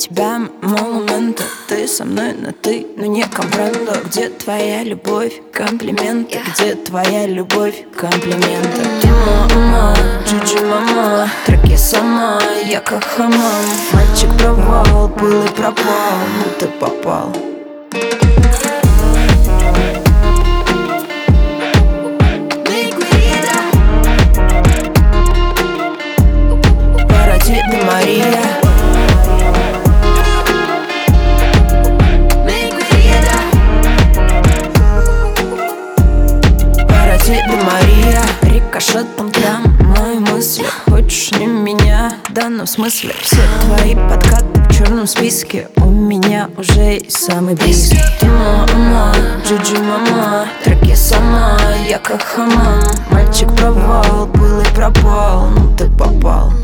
тебя монументы. Ты со мной на ты, но не компрендо. Где твоя любовь, комплименты? Где твоя любовь, комплименты? Мама, Джуджи мама, треки сама, я как хамам. Мальчик провал, был и пропал, ну ты попал. Парадитна Мария. Парадитна Мария. Рикошетом там мои мысли. Хочешь не меня? В данном смысле все твои подкаты в черном списке. У меня уже есть самый близкий. Ты мама, Джуджи мама, треки сама, я как хамам. Мальчик провал, был и пропал, ну ты попал.